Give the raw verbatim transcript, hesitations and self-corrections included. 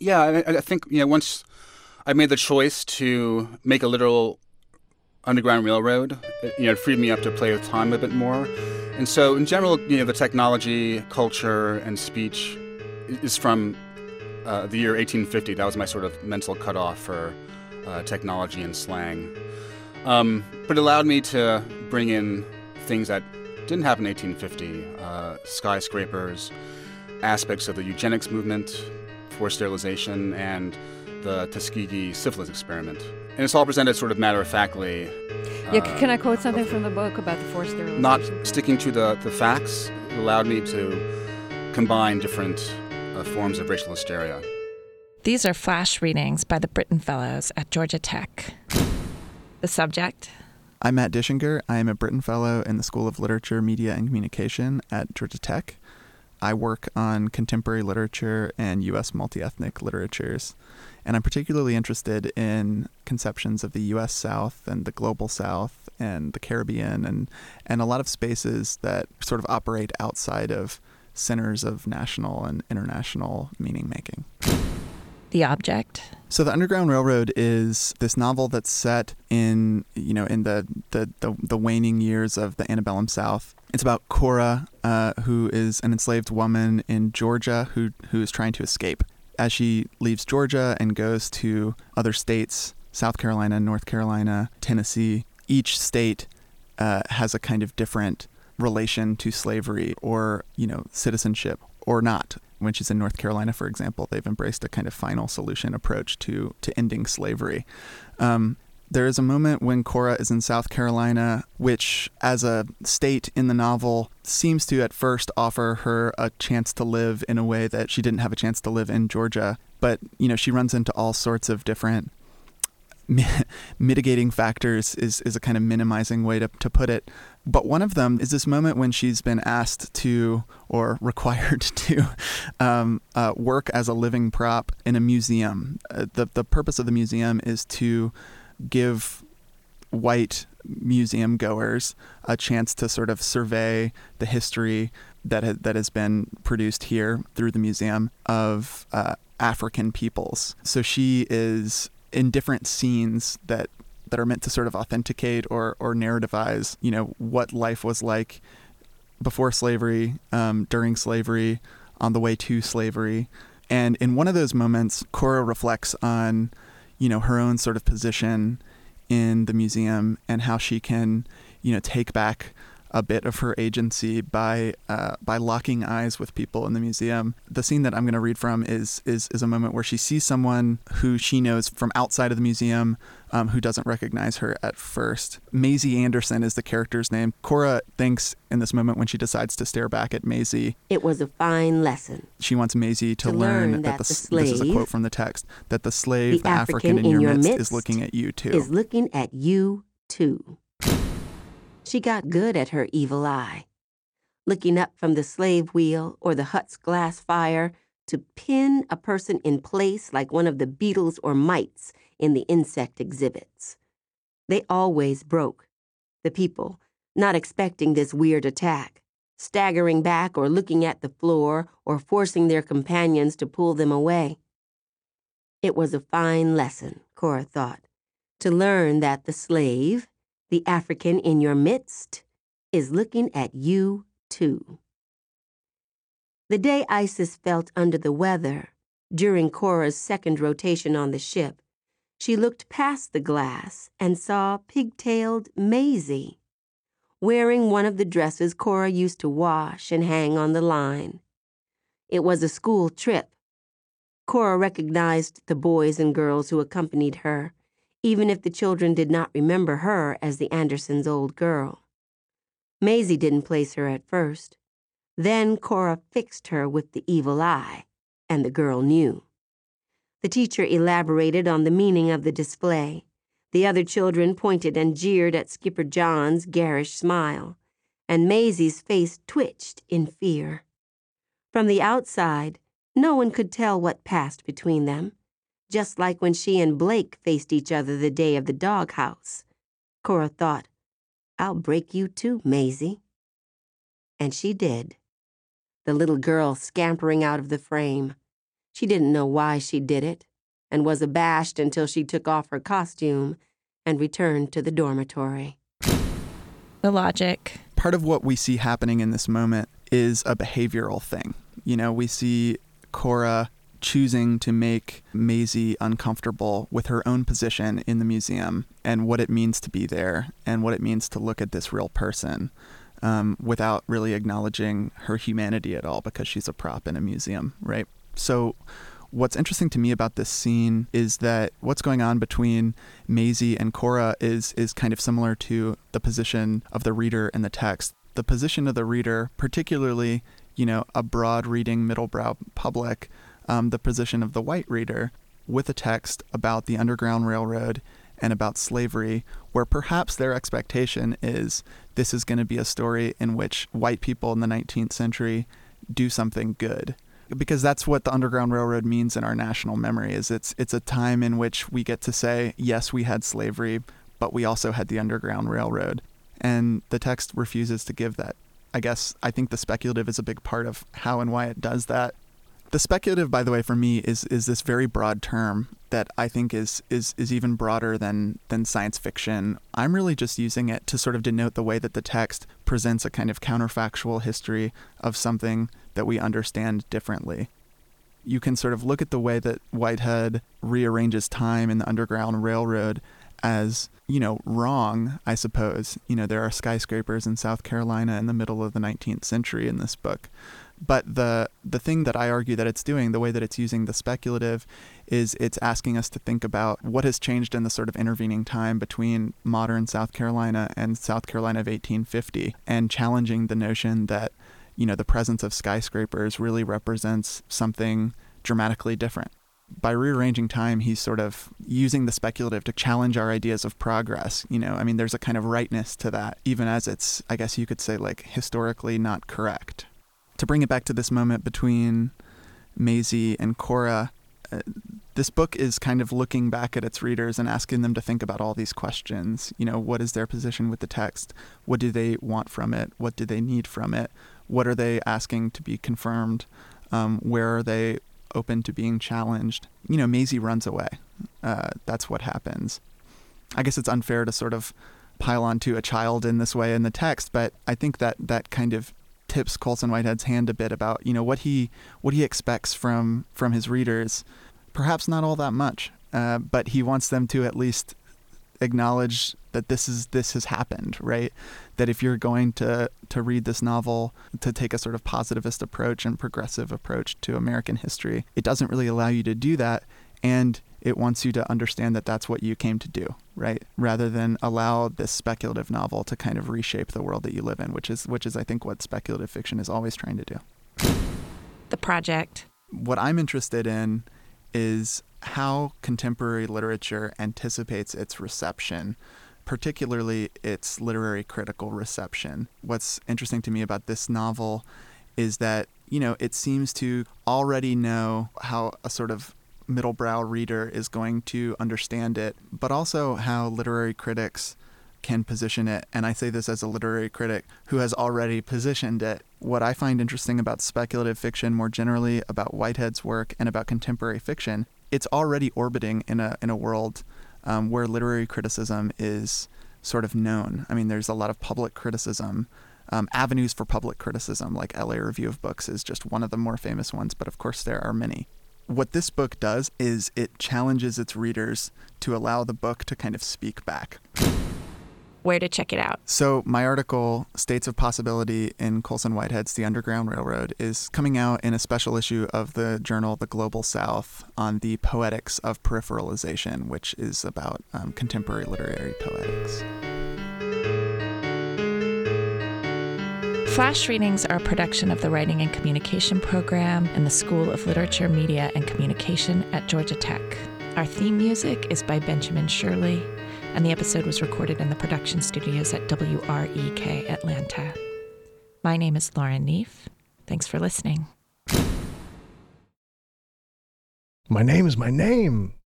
Yeah, I, I think you know once I made the choice to make a literal underground railroad, it, you know, it freed me up to play with time a bit more. And so, in general, you know, the technology, culture, and speech is from uh, the year eighteen fifty. That was my sort of mental cutoff for uh, technology and slang. Um, but it allowed me to bring in things that didn't happen in eighteen fifty, uh, skyscrapers, aspects of the eugenics movement, forced sterilization, and the Tuskegee syphilis experiment. And it's all presented sort of matter-of-factly. Yeah, uh, can I quote something from the book about the forced sterilization? Not sticking to the, the facts. It allowed me to combine different uh, forms of racial hysteria. These are flash readings by the Britton Fellows at Georgia Tech. The subject? I'm Matt Dischinger. I am a Britton Fellow in the School of Literature, Media, and Communication at Georgia Tech. I work on contemporary literature and U S multi-ethnic literatures, and I'm particularly interested in conceptions of the U S South and the global South and the Caribbean and, and a lot of spaces that sort of operate outside of centers of national and international meaning-making. The object? So the Underground Railroad is this novel that's set in, you know, in the, the, the, the waning years of the antebellum South. It's about Cora, uh, who is an enslaved woman in Georgia who who is trying to escape. As she leaves Georgia and goes to other states, South Carolina, North Carolina, Tennessee, each state uh, has a kind of different relation to slavery or, you know, citizenship or not. When she's in North Carolina, for example, they've embraced a kind of final solution approach to, to ending slavery. Um, there is a moment when Cora is in South Carolina, which as a state in the novel seems to at first offer her a chance to live in a way that she didn't have a chance to live in Georgia. But, you know, she runs into all sorts of different mitigating factors is, is a kind of minimizing way to, to put it. But one of them is this moment when she's been asked to or required to um, uh, work as a living prop in a museum. Uh, the, the purpose of the museum is to give white museum goers a chance to sort of survey the history that, ha- that has been produced here through the museum of uh, African peoples. So she is in different scenes that that are meant to sort of authenticate or or narrativize, you know, what life was like before slavery, um, during slavery, on the way to slavery. And in one of those moments, Cora reflects on, you know, her own sort of position in the museum and how she can, you know, take back a bit of her agency by uh, by locking eyes with people in the museum. The scene that I'm going to read from is is is a moment where she sees someone who she knows from outside of the museum, um, who doesn't recognize her at first. Maisie Anderson is the character's name. Cora thinks in this moment when she decides to stare back at Maisie, it was a fine lesson. She wants Maisie to, to learn, learn that, that the, the slave, this is a quote from the text, that the slave, the, the African, African in, in your, your midst, midst is looking at you too. Is looking at you too. She got good at her evil eye, looking up from the slave wheel or the hut's glass fire to pin a person in place like one of the beetles or mites in the insect exhibits. They always broke, the people, not expecting this weird attack, staggering back or looking at the floor or forcing their companions to pull them away. It was a fine lesson, Cora thought, to learn that the slave, the African in your midst, is looking at you too. The day Isis felt under the weather, during Cora's second rotation on the ship, she looked past the glass and saw pigtailed Maisie, wearing one of the dresses Cora used to wash and hang on the line. It was a school trip. Cora recognized the boys and girls who accompanied her, even if the children did not remember her as the Andersons' old girl. Maisie didn't place her at first. Then Cora fixed her with the evil eye, and the girl knew. The teacher elaborated on the meaning of the display. The other children pointed and jeered at Skipper John's garish smile, and Maisie's face twitched in fear. From the outside, no one could tell what passed between them, just like when she and Blake faced each other the day of the doghouse. Cora thought, I'll break you too, Maisie. And she did. The little girl scampering out of the frame. She didn't know why she did it, and was abashed until she took off her costume and returned to the dormitory. The logic. Part of what we see happening in this moment is a behavioral thing. You know, we see Cora choosing to make Maisie uncomfortable with her own position in the museum and what it means to be there and what it means to look at this real person um, without really acknowledging her humanity at all because she's a prop in a museum, right? So what's interesting to me about this scene is that what's going on between Maisie and Cora is is kind of similar to the position of the reader in the text. The position of the reader, particularly, you know, a broad reading middlebrow public, um, the position of the white reader with a text about the Underground Railroad and about slavery, where perhaps their expectation is this is going to be a story in which white people in the nineteenth century do something good. Because that's what the Underground Railroad means in our national memory, is it's it's a time in which we get to say, yes, we had slavery, but we also had the Underground Railroad. And the text refuses to give that. I guess I think the speculative is a big part of how and why it does that. The speculative, by the way, for me, is is this very broad term that I think is is is even broader than than science fiction. I'm really just using it to sort of denote the way that the text presents a kind of counterfactual history of something that we understand differently. You can sort of look at the way that Whitehead rearranges time in the Underground Railroad as, you know, wrong, I suppose. You know, there are skyscrapers in South Carolina in the middle of the nineteenth century in this book. But the the thing that I argue that it's doing, the way that it's using the speculative, is it's asking us to think about what has changed in the sort of intervening time between modern South Carolina and South Carolina of eighteen fifty, and challenging the notion that, you know, the presence of skyscrapers really represents something dramatically different. By rearranging time, he's sort of using the speculative to challenge our ideas of progress. You know, I mean, there's a kind of rightness to that, even as it's, I guess you could say, like, historically not correct. To bring it back to this moment between Maisie and Cora, uh, this book is kind of looking back at its readers and asking them to think about all these questions. You know, what is their position with the text? What do they want from it? What do they need from it? What are they asking to be confirmed? Um, where are they open to being challenged? You know, Maisie runs away. Uh, that's what happens. I guess it's unfair to sort of pile onto a child in this way in the text, but I think that that kind of tips Colson Whitehead's hand a bit about, you know, what he what he expects from from his readers. Perhaps not all that much, uh, but he wants them to at least acknowledge that this is this has happened, right? That if you're going to to read this novel, to take a sort of positivist approach and progressive approach to American history, it doesn't really allow you to do that, and it wants you to understand that that's what you came to do, right? Rather than allow this speculative novel to kind of reshape the world that you live in, which is which is I think what speculative fiction is always trying to do. The project. What I'm interested in is how contemporary literature anticipates its reception, particularly its literary critical reception. What's interesting to me about this novel is that, you know, it seems to already know how a sort of middlebrow reader is going to understand it, but also how literary critics can position it. And I say this as a literary critic who has already positioned it. What I find interesting about speculative fiction more generally, about Whitehead's work, and about contemporary fiction, it's already orbiting in a in a world um, where literary criticism is sort of known. I mean, there's a lot of public criticism, um, avenues for public criticism, like L A Review of Books is just one of the more famous ones, but of course there are many. What this book does is it challenges its readers to allow the book to kind of speak back. Where to check it out? So my article, States of Possibility in Colson Whitehead's The Underground Railroad, is coming out in a special issue of the journal The Global South on the poetics of peripheralization, which is about um, contemporary literary poetics. Flash Readings are a production of the Writing and Communication program in the School of Literature, Media, and Communication at Georgia Tech. Our theme music is by Benjamin Shirley, and the episode was recorded in the production studios at W R E K Atlanta. My name is Lauren Neef. Thanks for listening. My name is my name.